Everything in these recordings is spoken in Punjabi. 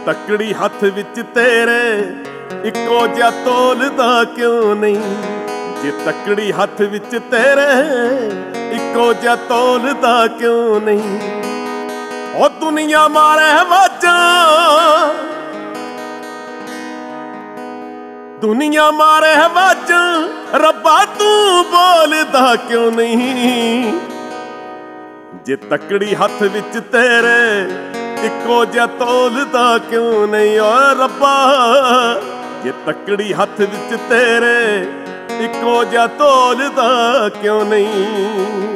ਤੱਕੜੀ ਹੱਥ ਵਿੱਚ ਤੇਰੇ ਇੱਕੋ ਜਿਹਾ ਤੋਲਦਾ ਕਿਉਂ ਨਹੀਂ। ਜੇ ਤੱਕੜੀ ਹੱਥ ਵਿੱਚ ਤੇਰੇ ਇੱਕੋ ਜਿਹਾ ਤੋਲਦਾ ਕਿਉਂ ਨਹੀਂ। ਉਹ ਦੁਨੀਆ ਮਾਰੇ ਵਾਜਾਂ, ਦੁਨੀਆ ਮਾਰੇ ਵਾਜਾਂ, ਰੱਬਾ ਤੂੰ ਬੋਲਦਾ ਕਿਉਂ ਨਹੀਂ। ਜੇ ਤੱਕੜੀ ਹੱਥ ਵਿੱਚ ਤੇਰੇ ਇੱਕੋ ਜਿਹਾ ਤੋਲਦਾ ਕਿਉਂ ਨਹੀਂ। ਓ ਰੱਬਾ ਜੇ ਤੱਕੜੀ ਹੱਥ ਵਿੱਚ ਤੇਰੇ ਇੱਕੋ ਜਿਹਾ ਤੋਲਦਾ ਕਿਉਂ ਨਹੀਂ।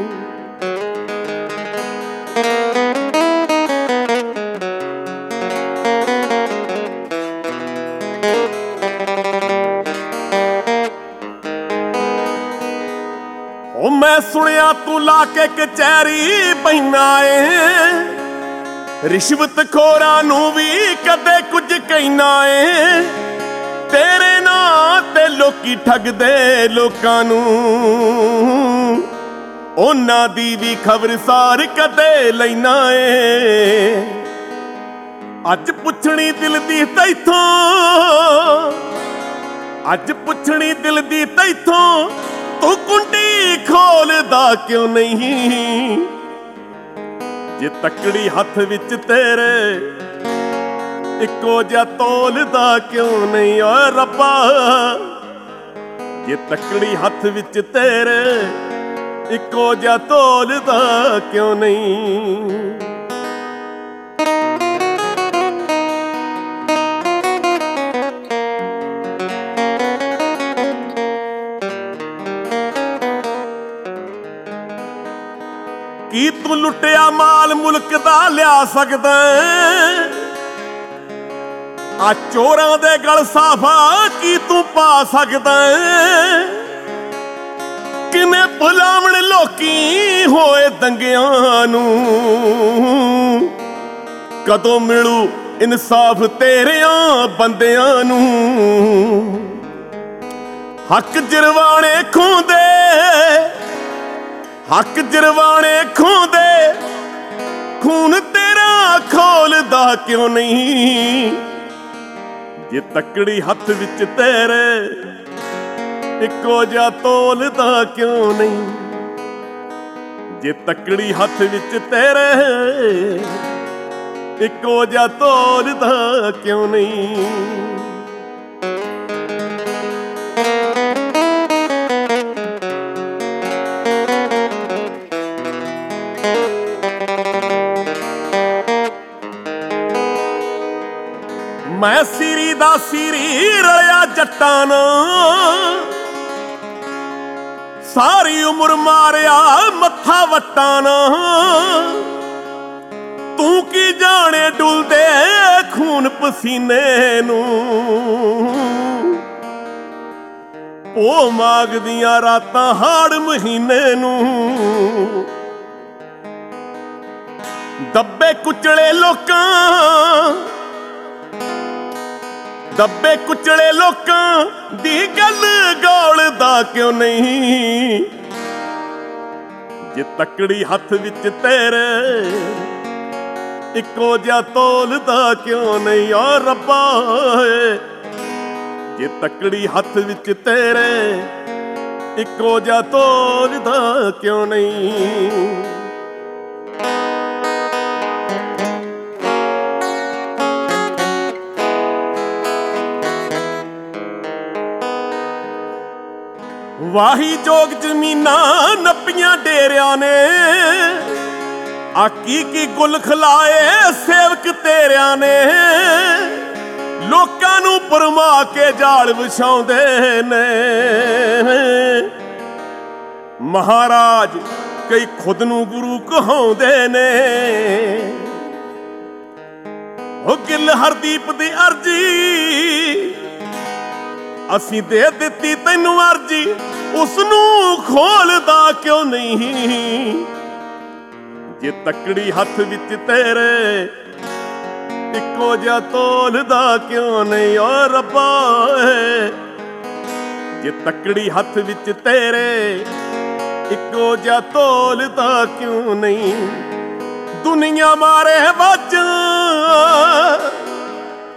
ਉਹ ਮੈਂ ਸੁਣਿਆ ਤੂੰ ਲਾ ਕੇ ਕਚਹਿਰੀ ਪੈਨਾ ਏ, ਰਿਸ਼ਵਤ ਖੋਰਾਂ ਨੂੰ ਵੀ ਕਦੇ ਕੁਝ ਕਹਿਣਾ ਏ। ਤੇਰੇ ਨਾਂ ਤੇ ਲੋਕੀ ਠੱਗਦੇ ਲੋਕਾਂ ਨੂੰ, ਉਹਨਾਂ ਦੀ ਵੀ ਖਬਰਸਾਰ ਕਦੇ ਲੈਣਾ ਏ। ਅੱਜ ਪੁੱਛਣੀ ਦਿਲ ਦੀ ਤੈਥੋਂ, ਅੱਜ ਪੁੱਛਣੀ ਦਿਲ ਦੀ ਤੈਥੋਂ, ਤੂੰ ਕੁੰਡੀ ਖੋਲਦਾ ਕਿਉਂ ਨਹੀਂ। ਜੇ ਤੱਕੜੀ ਹੱਥ ਵਿੱਚ ਤੇਰੇ ਇੱਕੋ ਜਿਹਾ ਤੋਲਦਾ ਕਿਉਂ ਨਹੀਂ। ਓ ਰੱਬਾ ਜੇ ਤੱਕੜੀ ਹੱਥ ਵਿੱਚ ਤੇਰੇ ਇੱਕੋ ਜਿਹਾ ਤੋਲਦਾ ਕਿਉਂ ਨਹੀਂ। ਕੀ ਤੂੰ ਲੁੱਟਿਆ ਮਾਲ ਮੁਲਕ ਦਾ ਲਿਆ ਸਕਦਾ। ਆ ਚੋਰਾਂ ਦੇ ਗਲ ਸਾਫਾ ਕੀ ਤੂੰ ਪਾ ਸਕਦਾ। ਕਿਵੇਂ ਭੁਲਾਵਣ ਲੋਕੀ ਹੋਏ ਦੰਗਿਆਂ ਨੂੰ, ਕਦੋਂ ਮਿਲੂ ਇਨਸਾਫ ਤੇਰਿਆਂ ਬੰਦਿਆਂ ਨੂੰ। ਹੱਕ ਜਰਵਾਣੇ ਖੋਂਦੇ, ਹੱਕ ਜਰਵਾਣੇ ਖੋਂਦੇ, ਖੂਨ ਤੇਰਾ ਖੋਲਦਾ ਕਿਉਂ ਨਹੀਂ। ਜੇ ਤੱਕੜੀ ਹੱਥ ਵਿੱਚ ਤੇਰੇ ਇੱਕੋ ਜਿਹਾ ਤੋਲਦਾ ਕਿਉਂ ਨਹੀਂ। ਜੇ ਤੱਕੜੀ ਹੱਥ ਵਿੱਚ ਤੇਰੇ ਇੱਕੋ ਜਿਹਾ ਤੋਲਦਾ ਕਿਉਂ ਨਹੀਂ। ਮੈਂ ਸਿਰੀ ਦਾ ਸਿਰੀ ਰਲਿਆ ਜੱਟਾਂ ਨਾਲ, ਸਾਰੀ ਉਮਰ ਮਾਰਿਆ ਮੱਥਾ ਵੱਟਾਂ ਨਾਲ। ਤੂੰ ਕੀ ਜਾਣੇ ਡੁੱਲਦੇ ਖੂਨ ਪਸੀਨੇ ਨੂੰ, ਉਹ ਮਾਗਦੀਆਂ ਰਾਤਾਂ ਹਾੜ ਮਹੀਨੇ ਨੂੰ। ਦੱਬੇ ਕੁਚਲੇ ਲੋਕਾਂ, ਦੱਬੇ ਕੁਚਲੇ ਲੋਕਾਂ ਦੀ ਗੱਲ ਗੋਲਦਾ ਕਿਉਂ ਨਹੀਂ। ਜੇ ਤੱਕੜੀ ਹੱਥ ਵਿੱਚ ਤੇਰੇ ਇੱਕੋ ਜਿਹਾ ਤੋਲਦਾ ਕਿਉਂ ਨਹੀਂ। ਓ ਰੱਬਾ ਜੇ ਤੱਕੜੀ ਹੱਥ ਵਿੱਚ ਤੇਰੇ ਇੱਕੋ ਜਿਹਾ ਤੋਲਦਾ ਕਿਉਂ ਨਹੀਂ। ਵਾਹੀ ਜੋਗ ਜ਼ਮੀਨਾਂ ਨੱਪੀਆਂ ਡੇਰਿਆਂ ਨੇ, ਆ ਕੀ ਗੁੱਲ ਖਲਾਏ ਸੇਵਕ ਤੇਰਿਆਂ ਨੇ। ਲੋਕਾਂ ਨੂੰ ਭਰਮਾ ਕੇ ਜਾਲ ਵਿਛਾਉਂਦੇ ਨੇ, ਮਹਾਰਾਜ ਕਈ ਖੁਦ ਨੂੰ ਗੁਰੂ ਕਹਾਉਂਦੇ ਨੇ। ਉਹ ਗਿੱਲ ਹਰਦੀਪ ਦੀ ਅਰਜੀ ਅਸੀਂ ਦੇ ਦਿੱਤੀ ਤੈਨੂੰ ਅਰਜੀ, ਉਸਨੂੰ ਖੋਲਦਾ ਕਿਉਂ ਨਹੀਂ। ਜੇ ਤੱਕੜੀ ਹੱਥ ਵਿੱਚ ਤੇਰੇ ਇੱਕੋ ਜਿਹਾ ਤੋਲਦਾ ਕਿਉਂ ਨਹੀਂ। ਓ ਰੱਬਾ ਜੇ ਤੱਕੜੀ ਹੱਥ ਵਿੱਚ ਤੇਰੇ ਇੱਕੋ ਜਿਹਾ ਤੋਲਦਾ ਕਿਉਂ ਨਹੀਂ। ਦੁਨੀਆ ਮਾਰੇ ਵਾਜਾਂ,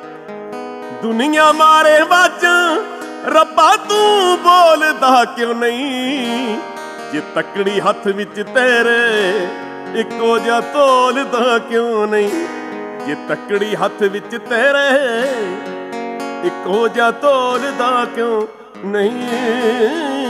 ਦੁਨੀਆ ਮਾਰੇ ਵਾਜਾਂ ਰੱਬਾ ਤੂੰ ਬੋਲਦਾ ਕਿਉਂ ਨਹੀਂ। ਜੇ ਤੱਕੜੀ ਹੱਥ ਵਿੱਚ ਤੇਰੇ ਇੱਕੋ ਜਿਹਾ ਤੋਲਦਾ ਕਿਉਂ ਨਹੀਂ। ਜੇ ਤੱਕੜੀ ਹੱਥ ਵਿੱਚ ਤੇਰੇ ਇੱਕੋ ਜਿਹਾ ਤੋਲਦਾ ਕਿਉਂ ਨਹੀਂ।